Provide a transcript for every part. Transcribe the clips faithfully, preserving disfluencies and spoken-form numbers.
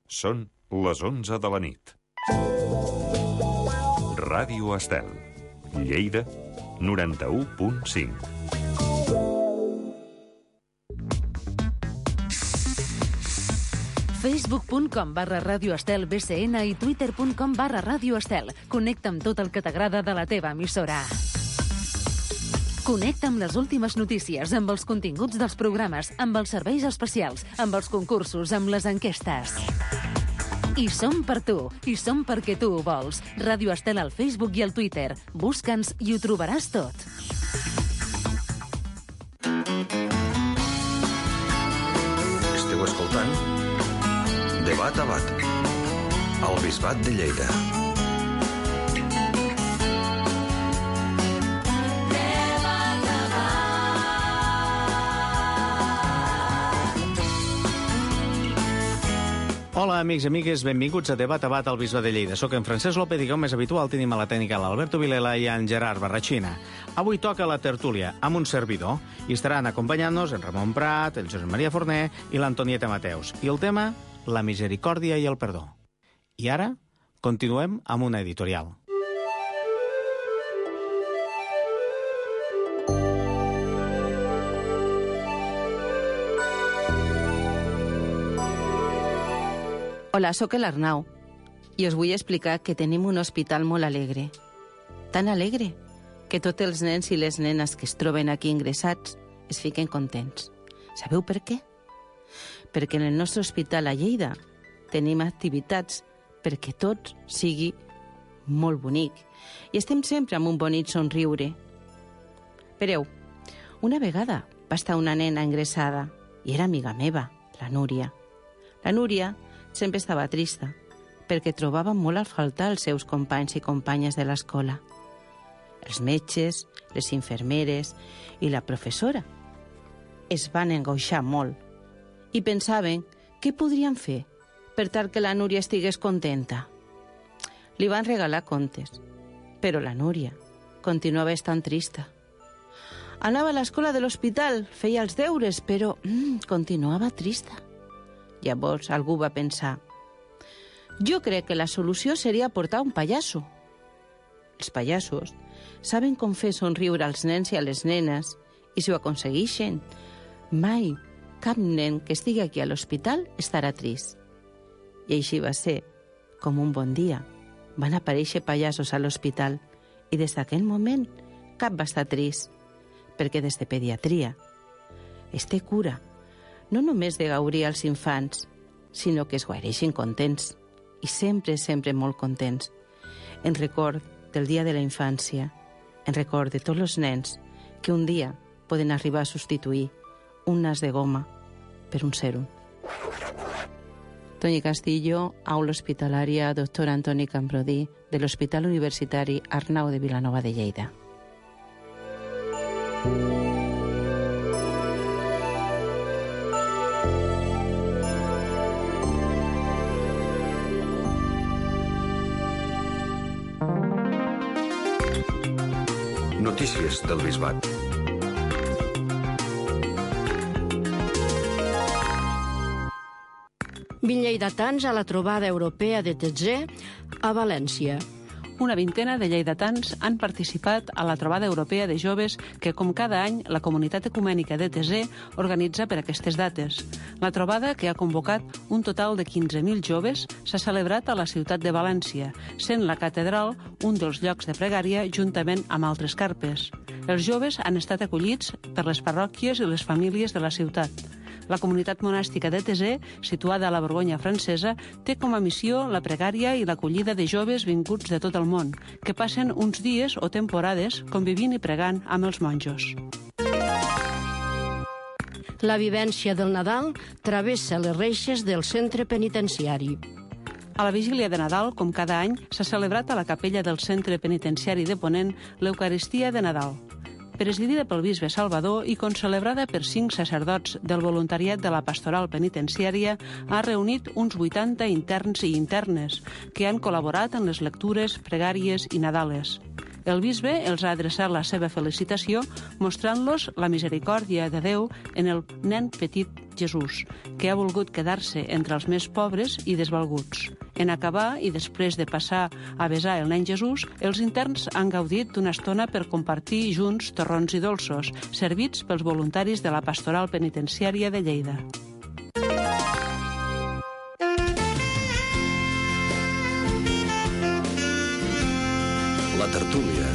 Són les onze de la nit. Ràdio Estel, Lleida, noranta-u punt cinc. facebook punt com barra Ràdio Estel B C N i twitter punt com barra Ràdio Estel. Connecta amb tot el que t'agrada de la teva emissora. Connecta amb les últimes notícies, amb els continguts dels programes, amb els serveis especials, amb els concursos, amb les enquestes. I som per tu, i som perquè tu ho vols. Ràdio Estel al Facebook i al Twitter. Busca'ns i ho trobaràs tot. Esteu escoltant Debat a Bat, al Bisbat de Lleida. Hola, amics i amigues, benvinguts a Debat a Bat al Bisbat de Lleida. Soc en Francesc López i, com és habitual, tenim a la tècnica l'Alberto Vilela i en Gerard Barrachina. Avui toca la tertúlia amb un servidor i estaran acompanyant-nos en Ramon Prat, el Josep Maria Forner i l'Antonieta Mateus. I el tema, la misericòrdia i el perdó. I ara, continuem amb una editorial. Hola, sóc l'Arnau i us vull explicar que tenim un hospital molt alegre. Tan alegre que tots els nens i les nenes que es troben aquí ingressats es fiquen contents. Sabeu per què? Perquè en el nostre hospital a Lleida tenim activitats perquè tot sigui molt bonic i estem sempre amb un bonic somriure. Espereu, una vegada va estar una nena ingressada i era amiga meva, la Núria. La Núria sempre estava trista perquè trobava molt a faltar els seus companys i companyes de l'escola. Els metges, les infermeres i la professora es van angoixar molt i pensaven què podrien fer per tal que la Núria estigués contenta. Li van regalar contes, però la Núria continuava estant trista. Anava a l'escola de l'hospital, feia els deures, però mm, continuava trista. Llavors algú va pensar: jo crec que la solució seria portar un pallasso. Els pallassos saben com fer somriure als nens i a les nenes, i si ho aconsegueixen, mai cap nen que estigui aquí a l'hospital estarà trist. I així va ser, com un bon dia van aparèixer pallassos a l'hospital, i des d'aquell moment cap va estar trist, perquè des de pediatria es té cura no només de gaudir als infants, sinó que es guareixin contents, i sempre, sempre molt contents, en record del dia de la infància, en record de tots els nens que un dia poden arribar a substituir un nas de goma per un sèrum. Toni Castillo, aula hospitalària doctor Antoni Camprodí, de l'Hospital Universitari Arnau de Vilanova de Lleida. Notícies del Bisbat. vint lleidatans a la trobada europea de Tetzer a València. Una vintena de lleidatans han participat a la trobada europea de joves que, com cada any, la comunitat ecumènica de Tetzer organitza per aquestes dates. La trobada, que ha convocat un total de quinze mil joves, s'ha celebrat a la ciutat de València, sent la catedral un dels llocs de pregària juntament amb altres carpes. Els joves han estat acollits per les parròquies i les famílies de la ciutat. La comunitat monàstica de Tetzer, situada a la Borgonya francesa, té com a missió la pregària i l'acollida de joves vinguts de tot el món, que passen uns dies o temporades convivint i pregant amb els monjos. La vivència del Nadal travessa les reixes del centre penitenciari. A la vigília de Nadal, com cada any, s'ha celebrat a la capella del centre penitenciari de Ponent l'Eucaristia de Nadal. Presidida pel bisbe Salvador i concelebrada per cinc sacerdots del voluntariat de la pastoral penitenciària, ha reunit uns vuitanta interns i internes que han col·laborat en les lectures, pregàries i nadales. El bisbe els ha adreçat la seva felicitació mostrant-los la misericòrdia de Déu en el nen petit Jesús, que ha volgut quedar-se entre els més pobres i desvalguts. En acabar, i després de passar a besar el nen Jesús, els interns han gaudit d'una estona per compartir junts torrons i dolços, servits pels voluntaris de la Pastoral Penitenciària de Lleida. La tertúlia.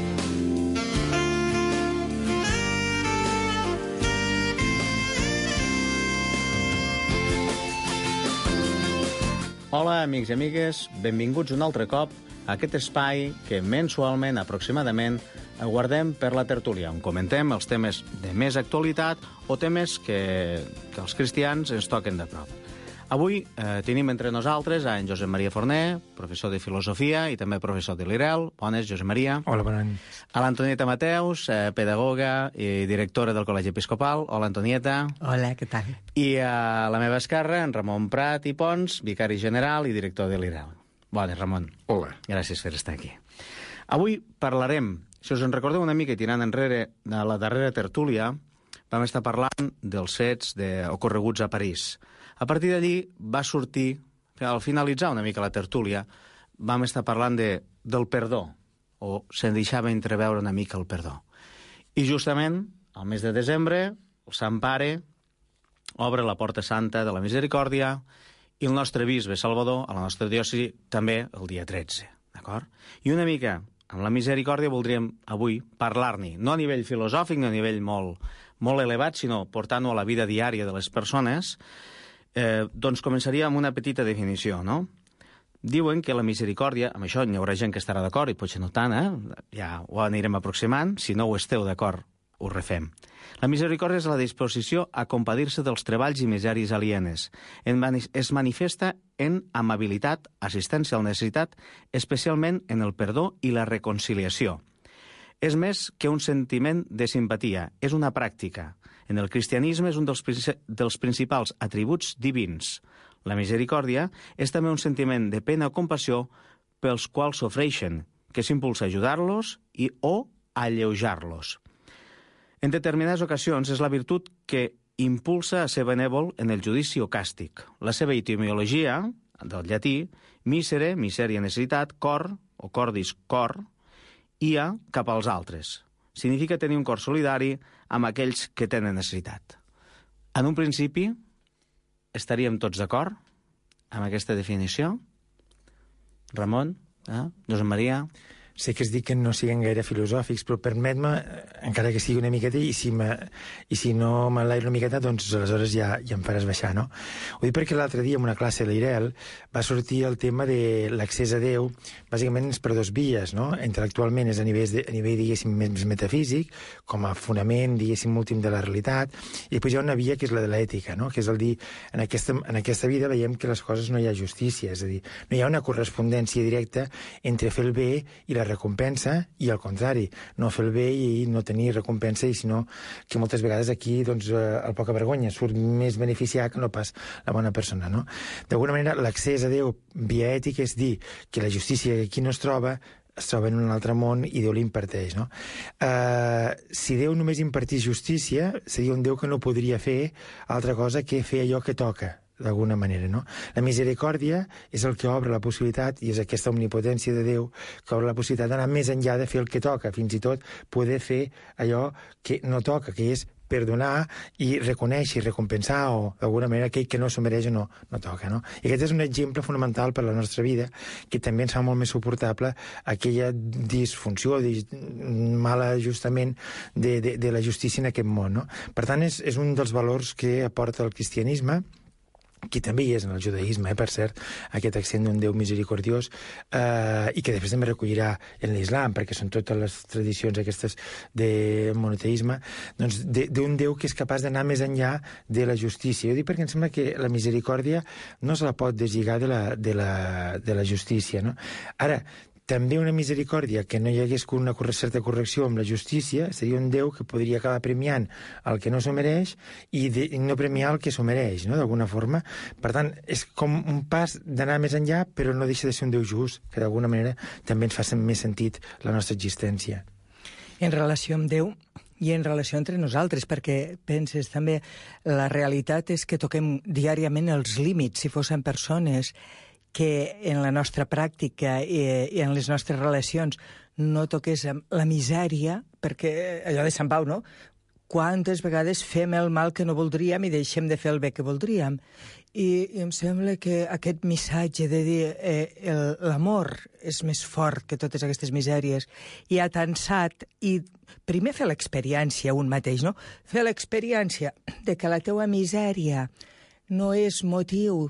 Hola, amics i amigues, benvinguts un altre cop a aquest espai que mensualment, aproximadament, guardem per la tertúlia, on comentem els temes de més actualitat o temes que, que els cristians ens toquen de prop. Avui eh, tenim entre nosaltres a en Josep Maria Forner, professor de filosofia i també professor de l'I R E L. Bones, Josep Maria. Hola, bona nit. A l'Antonieta Mateus, eh, pedagoga i directora del Col·legi Episcopal. Hola, Antonieta. Hola, què tal? I a la meva esquerra, en Ramon Prat i Pons, vicari general i director de l'I R E L. Bones, Ramon. Hola. Gràcies per estar aquí. Avui parlarem, si us en recordeu una mica i tirant enrere de la darrera tertúlia, vam estar parlant dels fets de, ocorreguts a París. A partir d'allí va sortir, al finalitzar una mica la tertúlia, vam estar parlant de, del perdó, o se'n deixava entreveure una mica el perdó. I justament, al mes de desembre, el Sant Pare obre la Porta Santa de la Misericòrdia i el nostre bisbe Salvador, a la nostra diòcesi, també el dia tretze. D'acord? I una mica, amb la misericòrdia voldríem avui parlar-n'hi, no a nivell filosòfic, no a nivell molt, molt elevat, sinó portant-ho a la vida diària de les persones. Eh, doncs començaria amb una petita definició, no? Diuen que la misericòrdia, amb això n'hi haurà gent que estarà d'acord i potser no tant, eh? Ja ho anirem aproximant, si no ho esteu d'acord, ho refem. La misericòrdia és la disposició a compadir-se dels treballs i miseris alienes. Es manifesta en amabilitat, assistència a la necessitat, especialment en el perdó i la reconciliació. És més que un sentiment de simpatia, és una pràctica. En el cristianisme és un dels, dels principals atributs divins. La misericòrdia és també un sentiment de pena o compassió pels quals s'ofreixen, que s'impulsa a ajudar-los i o a alleujar-los. En determinades ocasions és la virtut que impulsa a ser benèvol en el judici o càstig. La seva etimologia, del llatí, misere, misèria, necessitat, cor, o cordis, cor, ia cap als altres. Significa tenir un cor solidari amb aquells que tenen necessitat. En un principi, estaríem tots d'acord amb aquesta definició? Ramon? Eh? Josep Maria? Sé que es dic que no siguin gaire filosòfics, però permet-me, encara que sigui una miqueta, i si, i si no m'enlairo una miqueta, doncs aleshores ja, ja em faràs baixar, no? Ho dic perquè l'altre dia, en una classe a l'I R E L, va sortir el tema de l'accés a Déu, bàsicament és per dos vies, no? Intel·lectualment és a nivell, de, a nivell diguéssim, més metafísic, com a fonament, diguéssim, últim de la realitat, i després hi ha una via que és la de l'ètica, no? Que és el dir, en aquesta, en aquesta vida veiem que les coses no hi ha justícia, és a dir, no hi ha una correspondència directa entre fer el bé i la recompensa, i al contrari, no fer el bé i no tenir recompensa, i sinó que moltes vegades aquí doncs, el poca vergonya surt més beneficiat que no pas la bona persona, no? D'alguna manera, l'accés a Déu via ètica és dir que la justícia que aquí no es troba es troba en un altre món i Déu l'imparteix, no? Uh, si Déu només impartís justícia, seria un Déu que no podria fer altra cosa que fer allò que toca, d'alguna manera, no? La misericòrdia és el que obre la possibilitat, i és aquesta omnipotència de Déu que obre la possibilitat d'anar més enllà de fer el que toca, fins i tot poder fer allò que no toca, que és perdonar i reconèixer i recompensar, o d'alguna manera aquell que no s'ho mereix o no, no toca, no? I aquest és un exemple fonamental per a la nostra vida, que també ens fa molt més suportable aquella disfunció, mal ajustament de, de, de la justícia en aquest món, no? Per tant, és, és un dels valors que aporta el cristianisme, que també hi és en el judaïsme, eh, per cert, aquest accent d'un Déu misericordiós, eh, i que després també recollirà en l'islam, perquè són totes les tradicions aquestes de monoteisme, doncs d'un Déu que és capaç d'anar més enllà de la justícia. Jo dic perquè em sembla que la misericòrdia no se la pot deslligar de la, de la, de la justícia, no? Ara, també una misericòrdia que no hi hagués una certa correcció amb la justícia, seria un Déu que podria acabar premiant el que no s'ho mereix i, de, i no premiar el que s'ho mereix, no?, d'alguna forma. Per tant, és com un pas d'anar més enllà, però no deixa de ser un Déu just, que d'alguna manera també ens fa més sentit la nostra existència. En relació amb Déu i en relació entre nosaltres, perquè penses també, la realitat és que toquem diàriament els límits. Si fossin persones que en la nostra pràctica i, i en les nostres relacions no toquéssim la misèria, perquè allò de Sant Pau, no? Quantes vegades fem el mal que no voldríem i deixem de fer el bé que voldríem. I, i em sembla que aquest missatge de dir eh, l'amor és més fort que totes aquestes misèries i atansat, i primer fer l'experiència un mateix, no? Fer l'experiència de que la teua misèria no és motiu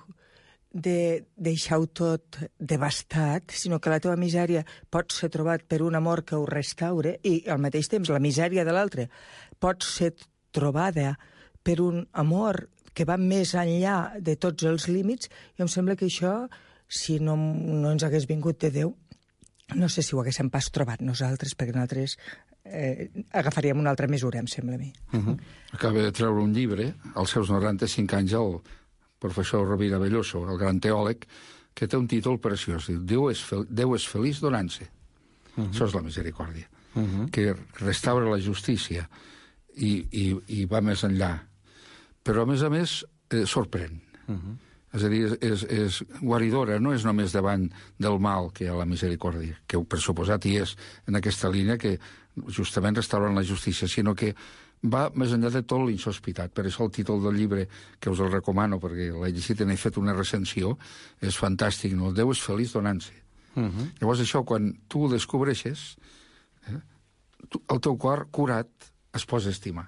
de deixar-ho tot devastat, sinó que la teva misèria pot ser trobat per un amor que ho restaure i al mateix temps la misèria de l'altre pot ser trobada per un amor que va més enllà de tots els límits. I em sembla que això, si no, no ens hagués vingut de Déu, no sé si ho haguéssim pas trobat nosaltres, perquè nosaltres eh, agafaríem una altra mesura, em sembla a mi. Uh-huh. Acaba de treure un llibre, als seus noranta-cinc anys, el professor Rovira Belloso, el gran teòleg, que té un títol preciós. Déu és, fel Déu és feliç donant-se. Uh-huh. Això és la misericòrdia. Uh-huh. Que restaura la justícia i, i, i va més enllà. Però, a més a més, eh, sorprèn. Uh-huh. És a dir, és, és, és guaridora, no és només davant del mal que hi ha la misericòrdia, que per suposat hi és en aquesta línia que justament restaurant la justícia, sinó que va més enllà de tot l'insospitat. Per això el títol del llibre, que us el recomano, perquè l'he llegit i n'he fet una recensió, és fantàstic, no? Déu és feliç donant-se. Uh-huh. Llavors això, quan tu ho descobreixes, eh, tu, el teu cor curat es posa a estimar.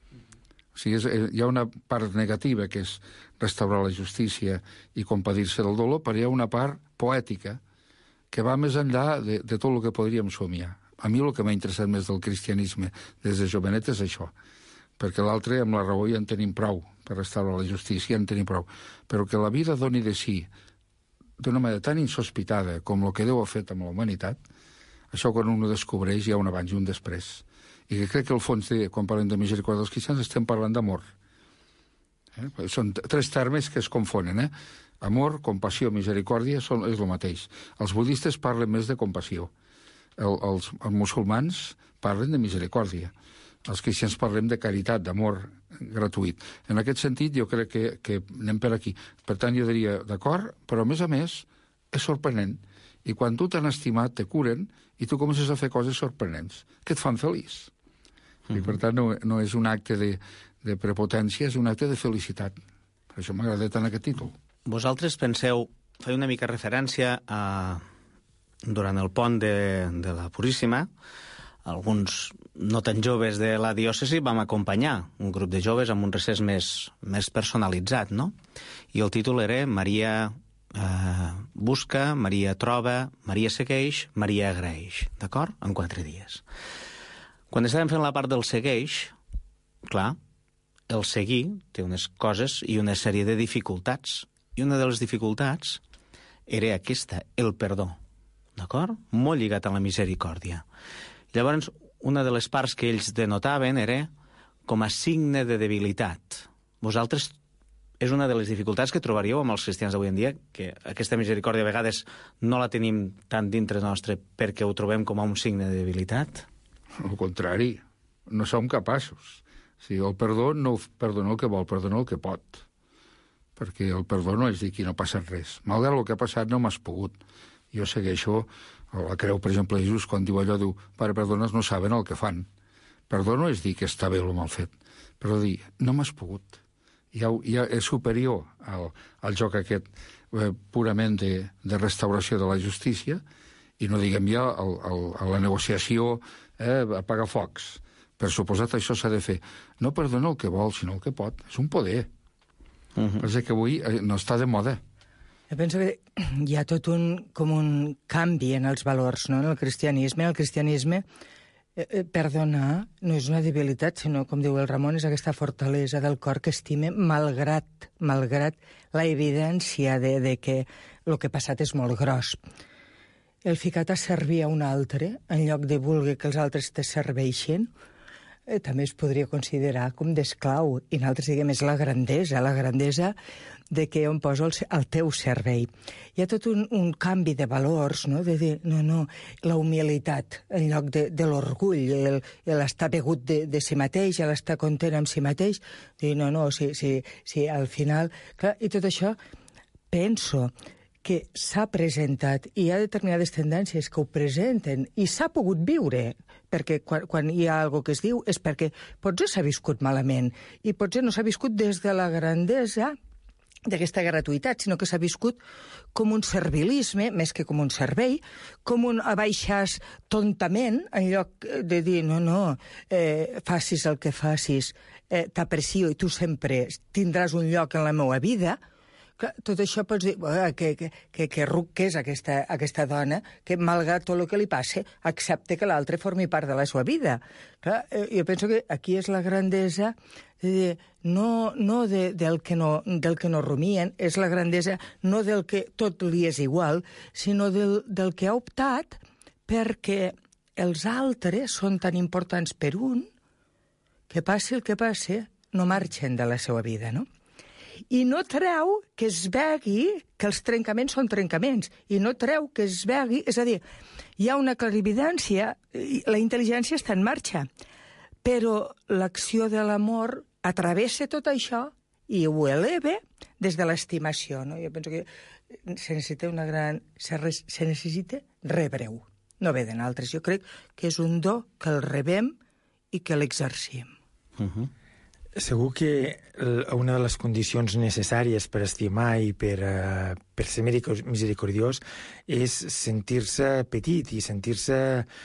O sigui, és, hi ha una part negativa, que és restaurar la justícia i compadir-se del dolor, però hi ha una part poètica que va més enllà de, de tot el que podríem somiar. A mi el que m'ha interessat més del cristianisme des de jovenet és això, perquè l'altre, amb la raó, ja en tenim prou, per restaurar la justícia ja en tenim prou, però que la vida doni de si d'una manera tan insospitada com el que Déu ha fet amb la humanitat, això quan un ho descobreix hi ha un abans i un després. I que crec que al fons, de, quan parlem de misericòrdia dels cristians, estem parlant d'amor. Eh? Són tres termes que es confonen, eh? Amor, compassió, misericòrdia són, és el mateix. Els budistes parlen més de compassió. El, els, els musulmans parlen de misericòrdia. Els cristians parlem de caritat, d'amor gratuït. En aquest sentit, jo crec que, que anem per aquí. Per tant, jo diria, d'acord, però a més a més és sorprenent. I quan tu t'han estimat, te curen, i tu comences a fer coses sorprenents, que et fan feliç. Mm-hmm. I per tant, no, no és un acte de, de prepotència, és un acte de felicitat. Per això m'agrada tant aquest títol. Vosaltres penseu, feia una mica referència a... Durant el pont de, de la Puríssima, alguns no tan joves de la diòcesi vam acompanyar un grup de joves amb un recés més, més personalitzat, no? I el títol era Maria eh, busca, Maria troba, Maria segueix, Maria agraeix, d'acord? En quatre dies. Quan estàvem fent la part del segueix, clar, el seguir té unes coses i una sèrie de dificultats. I una de les dificultats era aquesta, el perdó. D'acord? Molt lligat a la misericòrdia. Llavors, una de les parts que ells denotaven era com a signe de debilitat. Vosaltres, és una de les dificultats que trobaríeu amb els cristians d'avui en dia, que aquesta misericòrdia a vegades no la tenim tan dintre nostre perquè ho trobem com a un signe de debilitat? Al contrari, no som capaços. O sigui, el perdó no perdona el que vol, perdona el que pot. Perquè el perdó no és dir que no passa res. Malgrat el que ha passat no m'has pogut. Jo segueixo la creu, per exemple, de Jesús, quan diu allò, diu, Pare, perdones, no saben el que fan. Perdó no és dir que està bé o mal fet, però dir, no m'has pogut. Ja, ja és superior al, al joc aquest eh, purament de, de restauració de la justícia, i no diguem ja el, el, a la negociació, eh, apagar focs. Per suposat, això s'ha de fer. No perdona el que vol, sinó el que pot. És un poder. Uh-huh. Perquè que avui eh, no està de moda. Jo penso que hi ha tot un, com un canvi en els valors, no?, en el cristianisme. En el cristianisme, eh, perdonar no és una debilitat, sinó, com diu el Ramon, és aquesta fortalesa del cor que estime malgrat, malgrat la evidència de, de que el que ha passat és molt gros. el ficat a servir a un altre, en lloc de voler que els altres te serveixin, eh, també es podria considerar com d'esclau. I nosaltres diguem, és la grandesa, la grandesa de que on poso el, el teu servei. Hi ha tot un, un canvi de valors, no? De dir, no, no, la humilitat en lloc de, de l'orgull, el, l'estar begut de, de si mateix, l'estar content amb si mateix, dir, no, no, si, si, si al final... Clar, i tot això penso que s'ha presentat, i hi ha determinades tendències que ho presenten, i s'ha pogut viure, perquè quan, quan hi ha alguna que es diu és perquè potser s'ha viscut malament, i potser no s'ha viscut des de la grandesa d'aquesta gratuïtat, sinó que s'ha viscut com un servilisme, més que com un servei, com un abaixàs tontament, en lloc de dir, no, no, eh, facis el que facis, eh, t'aprecio i tu sempre tindràs un lloc en la meva vida. Clar, tot això pots dir, que, que, que, que ruc que és aquesta, aquesta dona, que malgrat tot el que li passe, accepta que l'altre formi part de la seva vida. Clar, jo penso que aquí és la grandesa de, no, no de, del, que no, del que no rumien, és la grandesa no del que tot li és igual, sinó del, del que ha optat perquè els altres són tan importants per un que passi el que passi, no marxen de la seva vida, no? I no treu que es vegi que els trencaments són trencaments, i no treu que es vegi... És a dir, hi ha una clarividència, la intel·ligència està en marxa, però l'acció de l'amor atravessa tot això i ho eleva des de l'estimació, no? Jo penso que se necessita una gran... Se, re... se necessita rebre-ho, no ve de nosaltres. Jo crec que és un do que el rebem i que l'exercim. Uh-huh. Segur que una de les condicions necessàries per estimar i per, uh, per ser misericordiós és sentir-se petit i sentir-se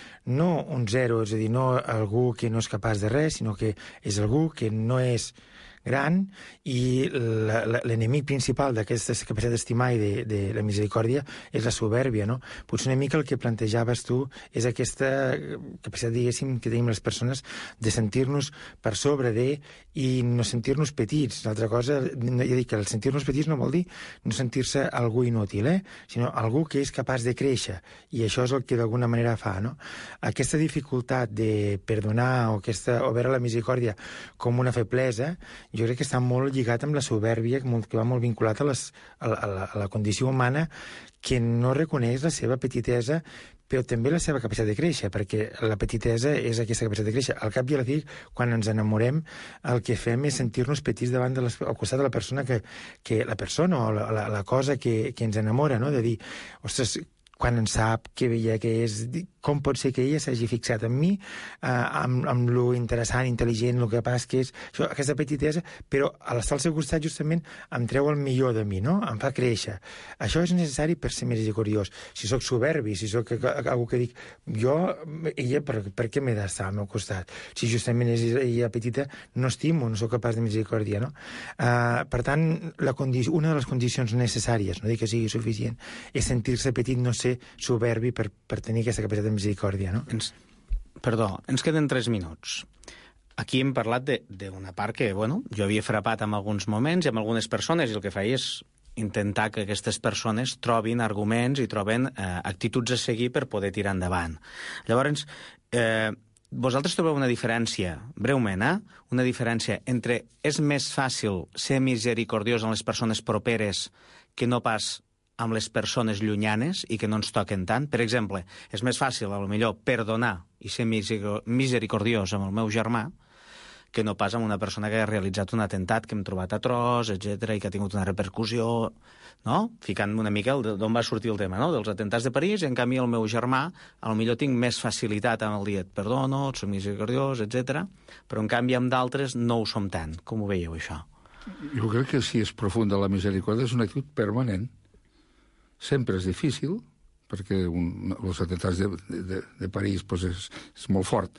no un zero, és a dir, no algú que no és capaç de res, sinó que és algú que no és gran, i l'enemic principal d'aquesta capacitat d'estimar i de, de la misericòrdia és la soberbia, no? Potser una mica el que plantejaves tu és aquesta capacitat, diguéssim, que tenim les persones de sentir-nos per sobre de i no sentir-nos petits. L'altra cosa, ja dic que el sentir-nos petits no vol dir no sentir-se algú inútil, eh? Sinó algú que és capaç de créixer, i això és el que d'alguna manera fa, no? Aquesta dificultat de perdonar o, aquesta, o veure la misericòrdia com una feblesa, jo crec que està molt lligat amb la soberbia, que va molt vinculat a, les, a, la, a la condició humana, que no reconeix la seva petitesa, però també la seva capacitat de créixer, perquè la petitesa és aquesta capacitat de créixer. Al cap i a la fi, quan ens enamorem, el que fem és sentir-nos petits davant de les, al costat de la persona que, que la persona o la, la, la cosa que, que ens enamora, no? De dir, ostres, quan en sap, que bella que és, com pot ser que ella s'hagi fixat en mi, eh, amb, amb lo interessant, intel·ligent, el que passa que és això, aquesta petitesa, però a l'estar al seu costat justament em treu el millor de mi, no? Em fa créixer. Això és necessari per ser misericordiós. Si sóc soberbi, si sóc algú que dic, jo, ella, per, per què m'he d'estar al meu costat? Si justament és ella petita, no estimo, no sóc capaç de misericòrdia, no? Uh, per tant, la una de les condicions necessàries, no dic que sigui suficient, és sentir-se petit, no ser soberbi per, per tenir aquesta capacitat de misericòrdia, no? Ens, perdó, ens queden tres minuts. Aquí hem parlat d'una part que, bueno, jo havia frapat en alguns moments i amb algunes persones, i el que faig és intentar que aquestes persones trobin arguments i troben eh, actituds a seguir per poder tirar endavant. Llavors, eh, vosaltres trobeu una diferència, breument, eh? Una diferència entre és més fàcil ser misericordiós amb les persones properes que no pas amb les persones llunyanes i que no ens toquen tant. Per exemple, és més fàcil, a lo millor, perdonar i ser misericordiós amb el meu germà que no pas amb una persona que ha realitzat un atemptat que hem trobat atroç, etcètera, i que ha tingut una repercussió, no? Ficant una mica d'on va sortir el tema, no? Dels atemptats de París, i en canvi el meu germà, a lo millor tinc més facilitat amb el dia, et perdono, et soc misericordiós, etcètera, però en canvi amb d'altres no ho som tant. Com ho veieu, això? Jo crec que si és profunda la misericòrdia és una actitud permanent. Sempre és difícil, perquè un, els atemptats de, de, de París pues és, és molt fort,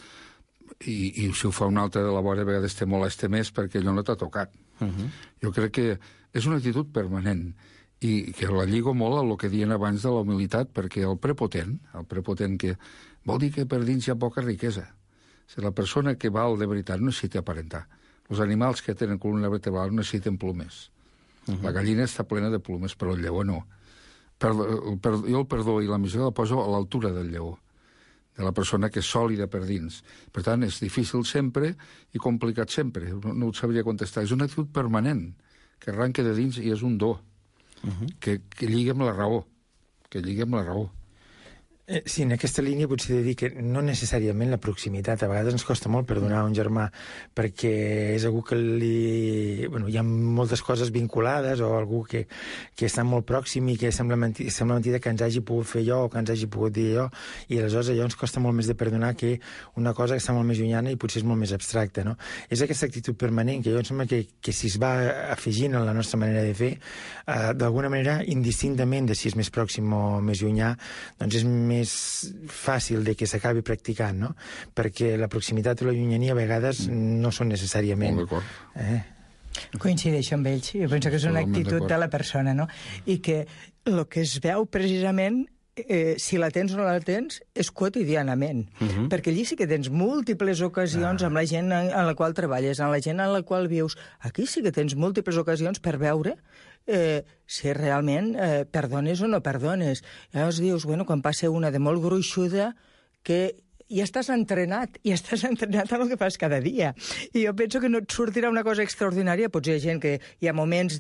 i, i si ho fa un altre de la vora, a vegades te molesta més perquè allò no t'ha tocat. Uh-huh. Jo crec que és una actitud permanent, i que la lligo molt a el que diuen abans de la humilitat, perquè el prepotent, el prepotent que vol dir que per dins hi ha poca riquesa. O sigui, la persona que val de veritat no necessita aparentar. Els animals que tenen columna vertebral no necessiten plomes. Uh-huh. La gallina està plena de plomes, però el lleó no. Per, per, jo el perdó i la missió la poso a l'altura del lleó, de la persona que és sòlida per dins. Per tant, és difícil sempre i complicat sempre. No, no ho sabria contestar. És una actitud permanent, que arranca de dins i és un do, uh-huh. que, que lliga amb la raó, que lliga amb la raó. Eh, sí, en aquesta línia potser he de dir que no necessàriament la proximitat. A vegades ens costa molt perdonar un germà perquè és algú que li... Bueno, hi ha moltes coses vinculades o algú que, que està molt pròxim i que sembla, menti... sembla mentida que ens hagi pogut fer allò o que ens hagi pogut dir allò, i aleshores allò ens costa molt més de perdonar que una cosa que està molt més llunyana i potser és molt més abstracta, no? És aquesta actitud permanent que jo em sembla que, que si es va afegint a la nostra manera de fer, eh, d'alguna manera, indistintament de si és més pròxim o més llunyà, doncs és més és fàcil de que s'acabi practicant, no? Perquè la proximitat o la llunyania a vegades no són necessàriament... Molt d'acord. Eh? Coincideixo amb ells. Jo penso que és una actitud de la persona, no? I que el que es veu precisament, eh, si la tens o no la tens, és quotidianament. Uh-huh. Perquè allí sí que tens múltiples ocasions ah. amb la gent en, en la qual treballes, amb la gent en la qual vius. Aquí sí que tens múltiples ocasions per veure Eh, si realment eh, perdones o no perdones. Llavors dius, bueno, quan passa una de molt gruixuda, que ja estàs entrenat, i estàs entrenat en el que fas cada dia. I jo penso que no et sortirà una cosa extraordinària. Potser hi ha gent que hi ha moments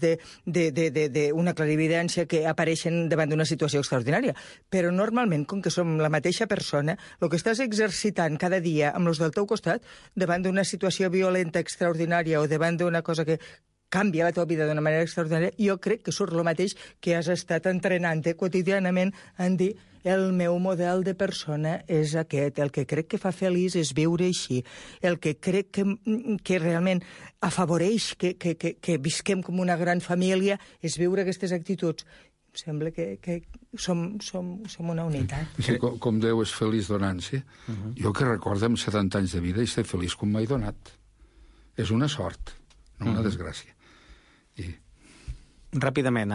d'una clarividència que apareixen davant d'una situació extraordinària, però normalment, com que som la mateixa persona, el que estàs exercitant cada dia amb els del teu costat, davant d'una situació violenta extraordinària o davant d'una cosa que canvia la teva vida d'una manera extraordinària, jo crec que surt el mateix que has estat entrenant-te quotidianament en dir el meu model de persona és aquest, el que crec que fa feliç és viure així, el que crec que, que realment afavoreix que, que, que, que visquem com una gran família és viure aquestes actituds. Em sembla que, que som, som, som una unitat. Sí, com, com Déu és feliç donant-se, uh-huh. jo que recordo amb setanta anys de vida i ser feliç com m'he donat. És una sort, no una uh-huh. desgràcia. I... Ràpidament,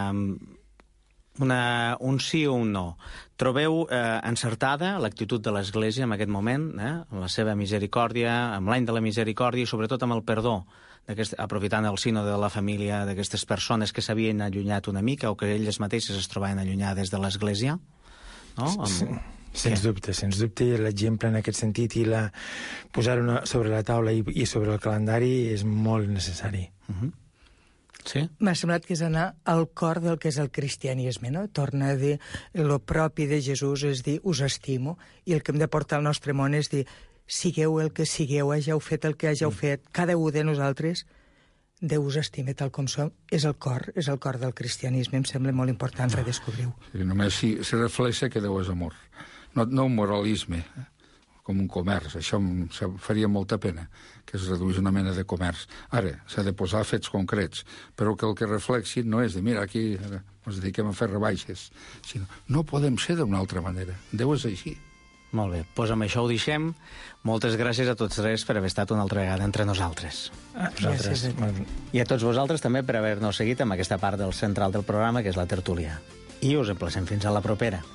una, un sí o un no. Trobeu eh, encertada l'actitud de l'Església en aquest moment, eh, amb la seva misericòrdia, amb l'any de la misericòrdia i sobretot amb el perdó, aprofitant el sino de la família d'aquestes persones que s'havien allunyat una mica o que elles mateixes es trobaven allunyades de l'Església? No? Amb... Sí. Sens dubte, sens dubte, l'exemple en aquest sentit i la posar-ho sobre la taula i, i sobre el calendari és molt necessari. Uh-huh. Sí? M'ha semblat que és anar al cor del que és el cristianisme, no? Torna a dir, el propi de Jesús és dir, us estimo, i el que hem de portar al nostre món és dir, sigueu el que sigueu, hàgeu fet el que hàgeu mm. fet, cada un de nosaltres, Déu us estime tal com som, és el cor, és el cor del cristianisme, em sembla molt important redescobrir-ho. Sí, només si, si reflexa que Déu és amor, no, no un moralisme, eh? com un comerç. Això em faria molta pena, que es reduís una mena de comerç. Ara, s'ha de posar fets concrets, però que el que reflexi no és de, mira, aquí ens dediquem a fer rebaixes, sinó, no podem ser d'una altra manera. Déu és així. Molt bé, doncs amb això ho deixem. Moltes gràcies a tots tres per haver estat una altra vegada entre nosaltres. Ah, gràcies. I a tots vosaltres també per haver-nos seguit amb aquesta part del central del programa, que és la tertúlia. I us emplacem fins a la propera.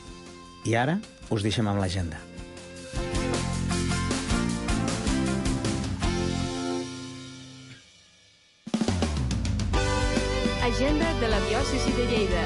I ara us deixem amb l'agenda. Agenda de la diòcesi de Lleida.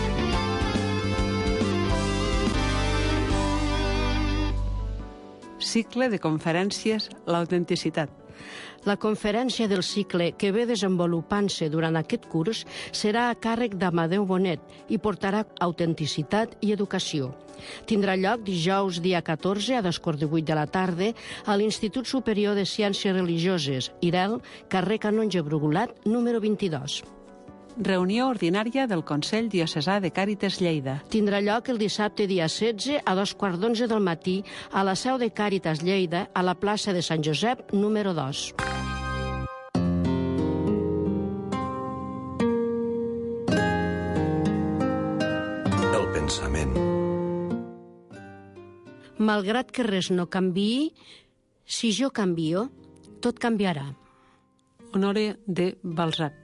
Cicle de conferències L'autenticitat. La conferència del cicle que ve desenvolupant-se durant aquest curs serà a càrrec d'Amadeu Bonet i portarà autenticitat i educació. Tindrà lloc dijous dia catorze a dos quarts de vuit de la tarda a l'Institut Superior de Ciències Religioses, I R E L, carrer Canonge Brugulat, número vint-i-dos. Reunió ordinària del Consell Diocesà de Càritas Lleida. Tindrà lloc el dissabte dia setze a dos quarts d'onze del matí a la seu de Càritas Lleida, a la plaça de Sant Josep, número dos. El pensament. Malgrat que res no canviï, si jo canvio, tot canviarà. Honore de Balzac.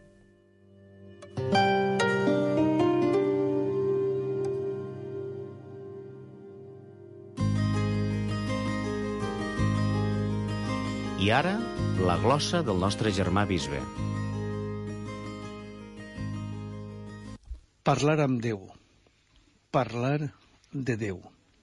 I ara, la glossa del nostre germà bisbe. Parlar amb Déu. parlar de Déu.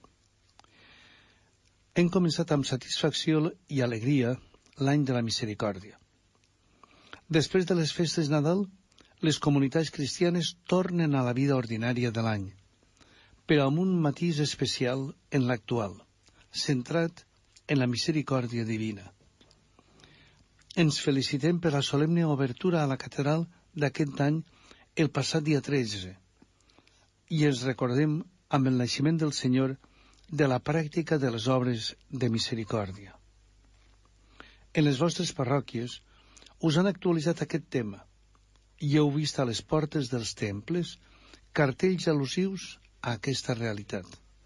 Hem començat amb satisfacció i alegria l'any de la misericòrdia. Després de les festes de Nadal, les comunitats cristianes tornen a la vida ordinària de l'any, però amb un matís especial en l'actual, centrat en la misericòrdia divina. Ens felicitem per la solemne obertura a la catedral d'aquest any el passat dia tretze i ens recordem amb el naixement del Senyor de la pràctica de les obres de misericòrdia. En les vostres parròquies us han actualitzat aquest tema i heu vist a les portes dels temples cartells al·lusius a aquesta realitat.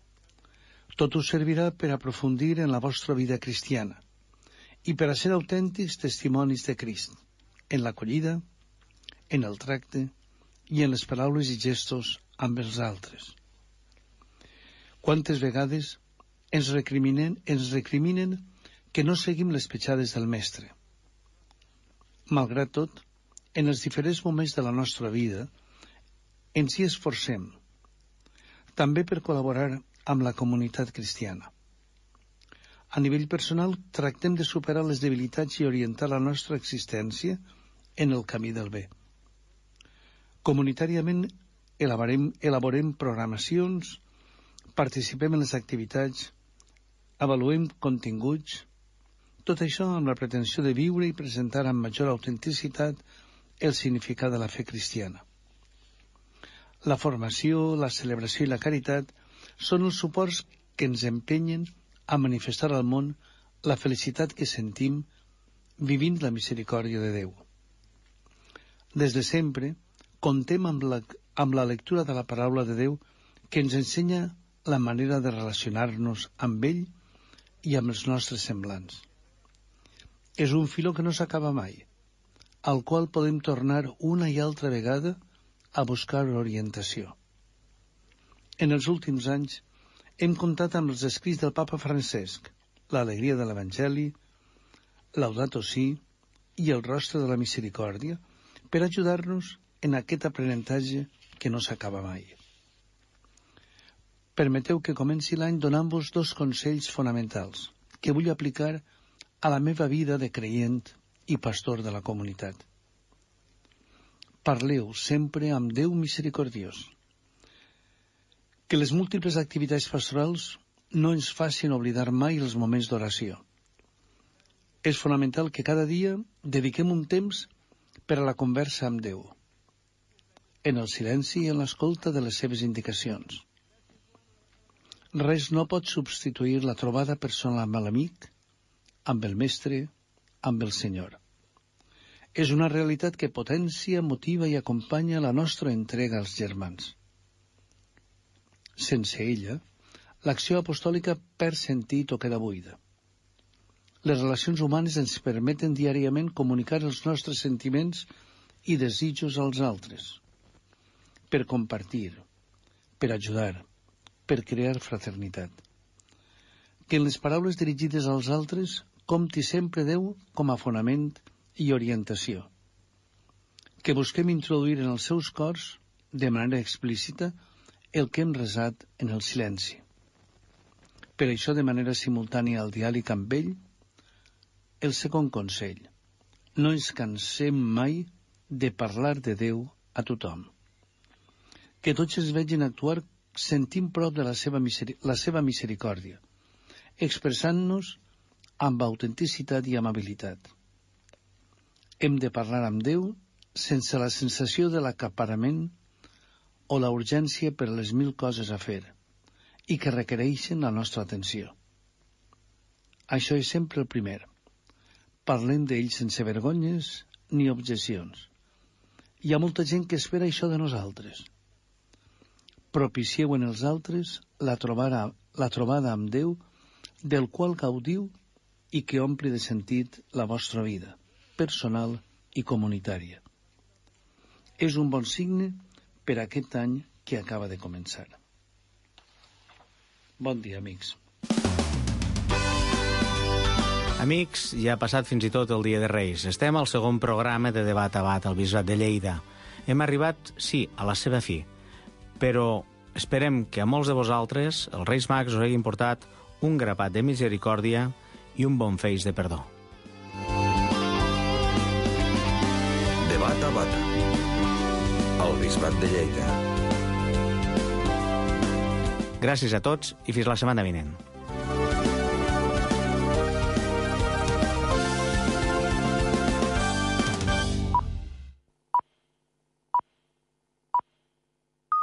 Tot us servirà per aprofundir en la vostra vida cristiana i per a ser autèntics testimonis de Crist, en l'acollida, en el tracte i en les paraules i gestos amb els altres. Quantes vegades ens recriminen, ens recriminen que no seguim les petjades del Mestre. Malgrat tot, en els diferents moments de la nostra vida, ens hi esforcem, també per col·laborar amb la comunitat cristiana. A nivell personal, tractem de superar les debilitats i orientar la nostra existència en el camí del bé. Comunitàriament, elaborem, elaborem programacions, participem en les activitats, avaluem continguts, tot això amb la pretensió de viure i presentar amb major autenticitat el significat de la fe cristiana. La formació, la celebració i la caritat són els suports que ens empenyen a manifestar al món la felicitat que sentim vivint la misericòrdia de Déu. Des de sempre, contem amb la, amb la lectura de la paraula de Déu que ens ensenya la manera de relacionar-nos amb ell i amb els nostres semblants. És un filó que no s'acaba mai, al qual podem tornar una i altra vegada a buscar orientació. En els últims anys hem comptat amb els escrits del papa Francesc, l'alegria de l'Evangeli, Laudato Si i el rostre de la misericòrdia per ajudar-nos en aquest aprenentatge que no s'acaba mai. Permeteu que comenci l'any donant-vos dos consells fonamentals que vull aplicar a la meva vida de creient i pastor de la comunitat. Parleu sempre amb Déu misericordiós. Que les múltiples activitats pastorals no ens facin oblidar mai els moments d'oració. És fonamental que cada dia dediquem un temps per a la conversa amb Déu, en el silenci i en l'escolta de les seves indicacions. Res no pot substituir la trobada personal amb l'amic, amb el Mestre, amb el Senyor. És una realitat que potencia, motiva i acompanya la nostra entrega als germans. Sense ella, l'acció apostòlica perd sentit o queda buida. Les relacions humanes ens permeten diàriament comunicar els nostres sentiments i desitjos als altres, per compartir, per ajudar, per crear fraternitat. Que en les paraules dirigides als altres compti sempre Déu com a fonament i orientació. Que busquem introduir en els seus cors, de manera explícita, el que hem resat en el silenci. Per això, de manera simultània al diàleg amb ell, el segon consell: no ens cansem mai de parlar de Déu a tothom. Que tots es vegin actuar sentint prop de la seva, miseri la seva misericòrdia, expressant-nos amb autenticitat i amabilitat. Hem de parlar amb Déu sense la sensació de l'acaparament o la urgència per les mil coses a fer i que requereixen la nostra atenció. Això és sempre el primer. Parlem d'ell sense vergonyes ni objeccions. Hi ha molta gent que espera això de nosaltres. Propicieu en els altres la trobada, la trobada amb Déu, del qual gaudiu i que ompli de sentit la vostra vida, personal i comunitària. És un bon signe per a aquest any que acaba de començar. Bon dia, amics. Amics, ja ha passat fins i tot el Dia de Reis. Estem al segon programa de Debat a Bat al Bisbat de Lleida. Hem arribat, sí, a la seva fi, però esperem que a molts de vosaltres els Reis Mags us hagin portat un grapat de misericòrdia i un bon feix de perdó. De bata a bata. El Bisbat de Lleida. Gràcies a tots i fins la setmana vinent.